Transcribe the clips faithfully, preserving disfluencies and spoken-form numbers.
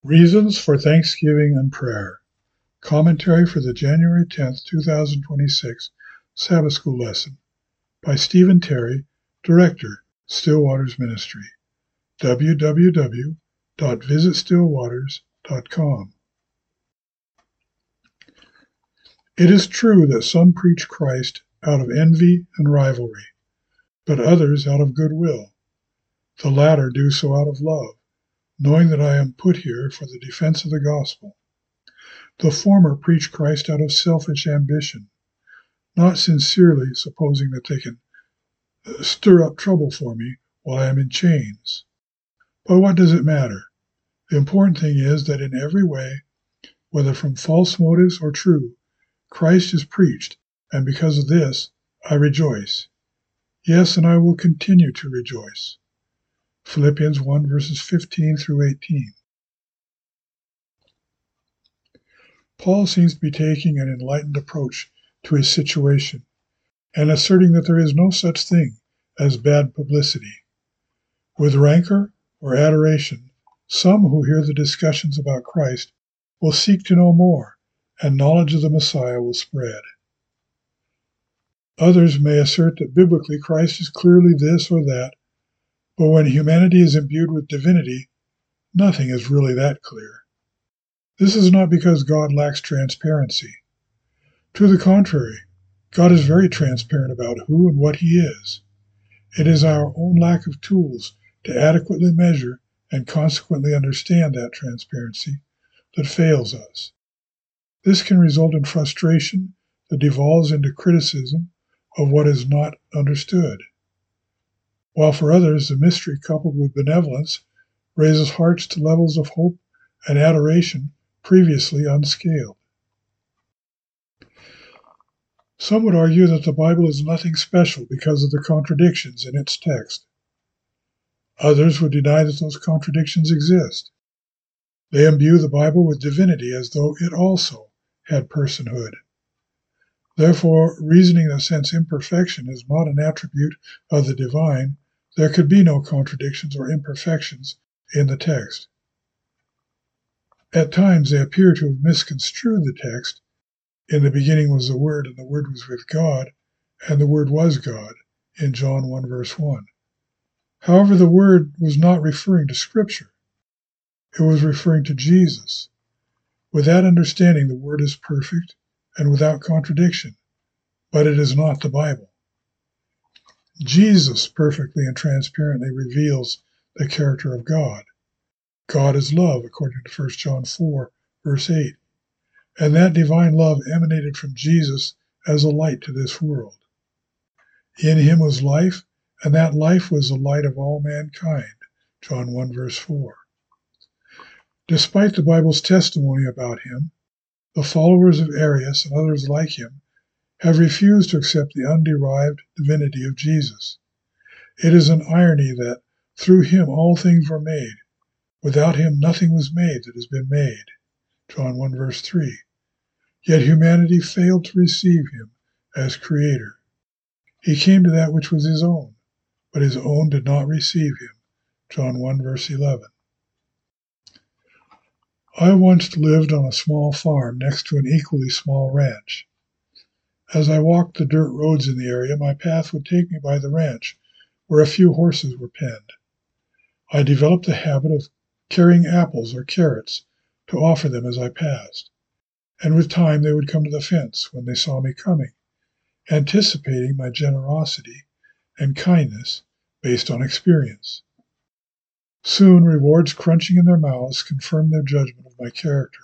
Reasons for Thanksgiving and Prayer. Commentary for the January tenth, two thousand twenty-six Sabbath School lesson by Stephen Terry, Director, Still Waters Ministry. w w w dot visit still waters dot com. It is true that some preach Christ out of envy and rivalry, but others out of goodwill. The latter do so out of love, knowing that I am put here for the defense of the gospel. The former preach Christ out of selfish ambition, not sincerely supposing that they can stir up trouble for me while I am in chains. But what does it matter? The important thing is that in every way, whether from false motives or true, Christ is preached, and because of this, I rejoice. Yes, and I will continue to rejoice. Philippians one, verses fifteen through eighteen. Paul seems to be taking an enlightened approach to his situation and asserting that there is no such thing as bad publicity. With rancor or adoration, some who hear the discussions about Christ will seek to know more, and knowledge of the Messiah will spread. Others may assert that biblically Christ is clearly this or that, but when humanity is imbued with divinity, nothing is really that clear. This is not because God lacks transparency. To the contrary, God is very transparent about who and what he is. It is our own lack of tools to adequately measure and consequently understand that transparency that fails us. This can result in frustration that devolves into criticism of what is not understood. While for others, the mystery coupled with benevolence raises hearts to levels of hope and adoration previously unscaled. Some would argue that the Bible is nothing special because of the contradictions in its text. Others would deny that those contradictions exist. They imbue the Bible with divinity as though it also had personhood. Therefore, reasoning that since imperfection is not an attribute of the divine, there could be no contradictions or imperfections in the text. At times they appear to have misconstrued the text. In the beginning was the Word, and the Word was with God, and the Word was God, in John one, verse one. However, the Word was not referring to Scripture. It was referring to Jesus. With that understanding, the Word is perfect and without contradiction, but it is not the Bible. Jesus perfectly and transparently reveals the character of God. God is love, according to First John four, verse eight. And that divine love emanated from Jesus as a light to this world. In him was life, and that life was the light of all mankind, John one, verse four. Despite the Bible's testimony about him, the followers of Arius and others like him have refused to accept the underived divinity of Jesus. It is an irony that through him all things were made. Without him nothing was made that has been made, John one, verse three. Yet humanity failed to receive him as creator. He came to that which was his own, but his own did not receive him, John one, verse eleven. I once lived on a small farm next to an equally small ranch. As I walked the dirt roads in the area, my path would take me by the ranch, where a few horses were penned. I developed the habit of carrying apples or carrots to offer them as I passed, and with time they would come to the fence when they saw me coming, anticipating my generosity and kindness based on experience. Soon, rewards crunching in their mouths confirmed their judgment of my character.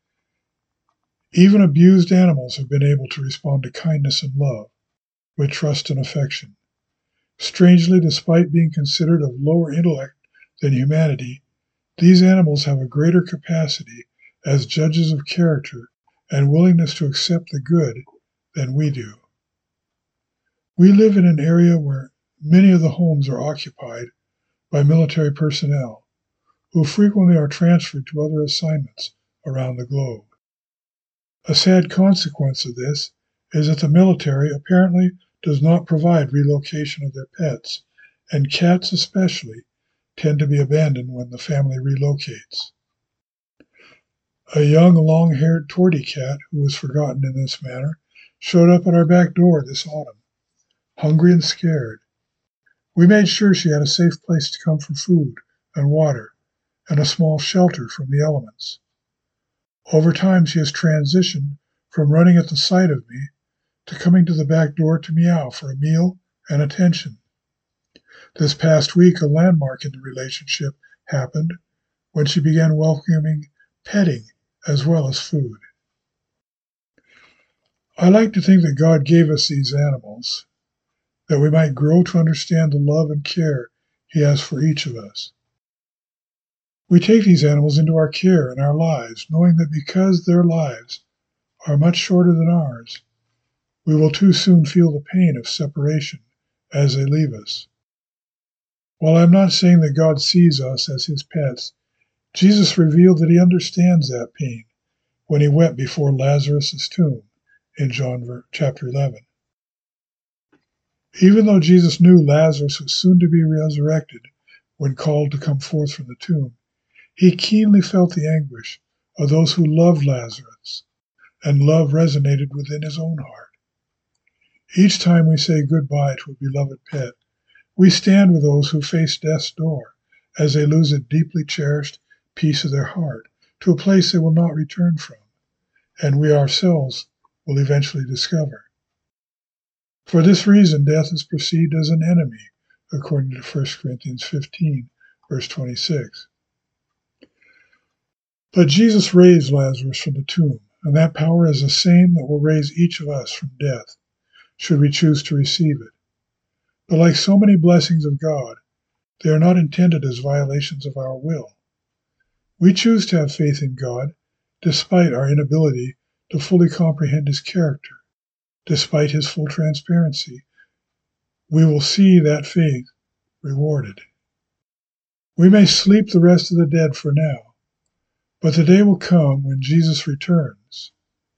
Even abused animals have been able to respond to kindness and love with trust and affection. Strangely, despite being considered of lower intellect than humanity, these animals have a greater capacity as judges of character and willingness to accept the good than we do. We live in an area where many of the homes are occupied by military personnel, who frequently are transferred to other assignments around the globe. A sad consequence of this is that the military apparently does not provide relocation of their pets, and cats especially tend to be abandoned when the family relocates. A young, long-haired tortie cat, who was forgotten in this manner, showed up at our back door this autumn, hungry and scared. We made sure she had a safe place to come for food and water and a small shelter from the elements. Over time, she has transitioned from running at the sight of me to coming to the back door to meow for a meal and attention. This past week, a landmark in the relationship happened when she began welcoming petting as well as food. I like to think that God gave us these animals, that we might grow to understand the love and care He has for each of us. We take these animals into our care in our lives, knowing that because their lives are much shorter than ours, we will too soon feel the pain of separation as they leave us. While I'm not saying that God sees us as His pets, Jesus revealed that He understands that pain when He wept before Lazarus' tomb in John chapter eleven. Even though Jesus knew Lazarus was soon to be resurrected when called to come forth from the tomb, He keenly felt the anguish of those who loved Lazarus, and love resonated within His own heart. Each time we say goodbye to a beloved pet, we stand with those who face death's door as they lose a deeply cherished piece of their heart to a place they will not return from, and we ourselves will eventually discover. For this reason, death is perceived as an enemy, according to First Corinthians fifteen, verse twenty-six. But Jesus raised Lazarus from the tomb, and that power is the same that will raise each of us from death, should we choose to receive it. But like so many blessings of God, they are not intended as violations of our will. We choose to have faith in God, despite our inability to fully comprehend His character. Despite His full transparency, we will see that faith rewarded. We may sleep the rest of the dead for now, but the day will come when Jesus returns.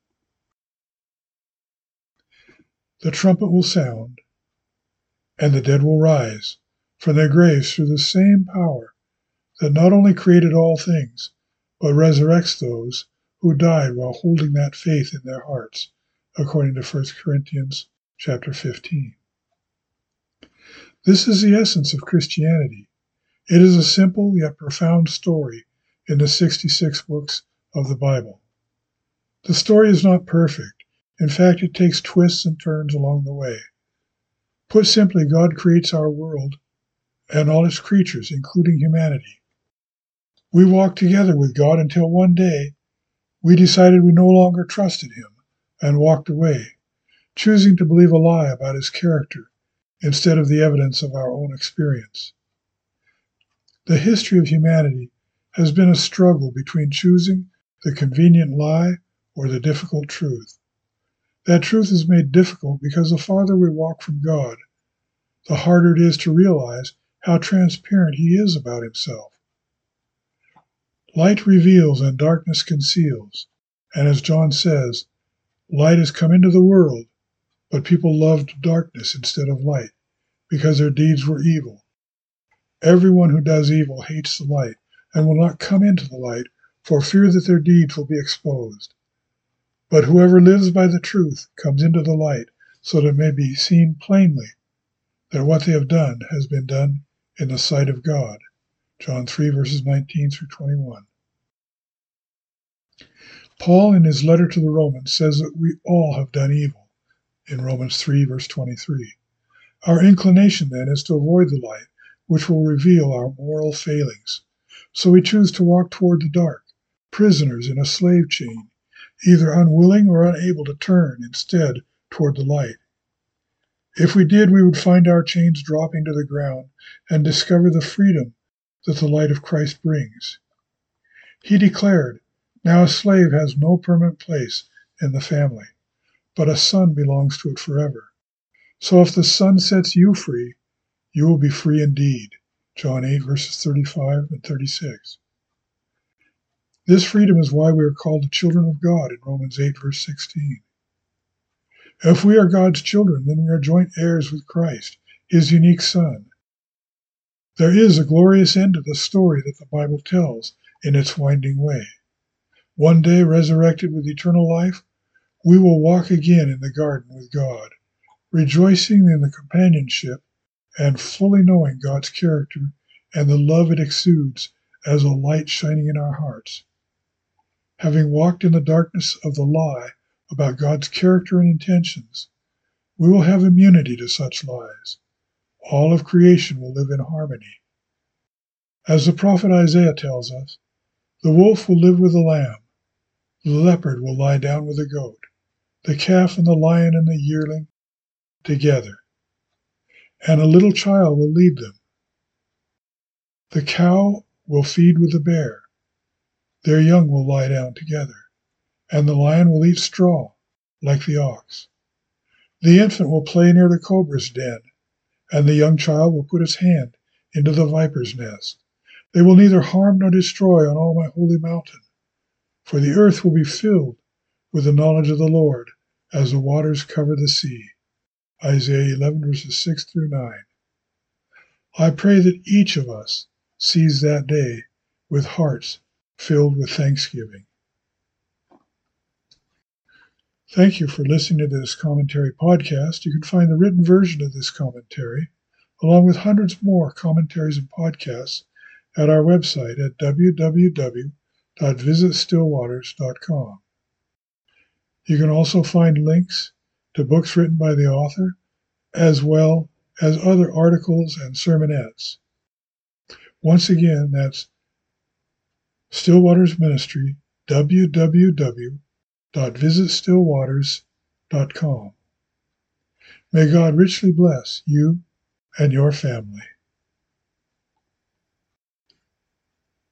The trumpet will sound, and the dead will rise from their graves through the same power that not only created all things, but resurrects those who died while holding that faith in their hearts, according to First Corinthians chapter fifteen. This is the essence of Christianity. It is a simple yet profound story in the sixty-six books of the Bible. The story is not perfect. In fact, it takes twists and turns along the way. Put simply, God creates our world and all its creatures, including humanity. We walked together with God until one day we decided we no longer trusted Him and walked away, choosing to believe a lie about His character instead of the evidence of our own experience. The history of humanity has been a struggle between choosing the convenient lie or the difficult truth. That truth is made difficult because the farther we walk from God, the harder it is to realize how transparent He is about Himself. Light reveals and darkness conceals, and as John says, light has come into the world, but people loved darkness instead of light, because their deeds were evil. Everyone who does evil hates the light, and will not come into the light, for fear that their deeds will be exposed. But whoever lives by the truth comes into the light, so that it may be seen plainly that what they have done has been done in the sight of God. John three, verses nineteen through twenty-one. Paul, in his letter to the Romans, says that we all have done evil, in Romans three, verse twenty-three. Our inclination, then, is to avoid the light, which will reveal our moral failings. So we choose to walk toward the dark, prisoners in a slave chain, either unwilling or unable to turn instead toward the light. If we did, we would find our chains dropping to the ground and discover the freedom that the light of Christ brings. He declared, "Now a slave has no permanent place in the family, but a son belongs to it forever. So if the Son sets you free, you will be free indeed." John eight, verses thirty-five and thirty-six. This freedom is why we are called the children of God in Romans eight, verse sixteen. If we are God's children, then we are joint heirs with Christ, His unique Son. There is a glorious end to the story that the Bible tells in its winding way. One day, resurrected with eternal life, we will walk again in the garden with God, rejoicing in the companionship and fully knowing God's character and the love it exudes as a light shining in our hearts. Having walked in the darkness of the lie about God's character and intentions, we will have immunity to such lies. All of creation will live in harmony. As the prophet Isaiah tells us, the wolf will live with the lamb, the leopard will lie down with the goat, the calf and the lion and the yearling together, and a little child will lead them. The cow will feed with the bear, their young will lie down together, and the lion will eat straw like the ox. The infant will play near the cobra's den, and the young child will put his hand into the viper's nest. They will neither harm nor destroy on all my holy mountain, for the earth will be filled with the knowledge of the Lord as the waters cover the sea. Isaiah eleven, verses six through nine. I pray that each of us sees that day with hearts filled with thanksgiving. Thank you for listening to this commentary podcast. You can find the written version of this commentary, along with hundreds more commentaries and podcasts, at our website at w w w dot visit still waters dot com. You can also find links to books written by the author, as well as other articles and sermonettes. Once again, that's Still Waters Ministry, w w w dot visit still waters dot com. May God richly bless you and your family.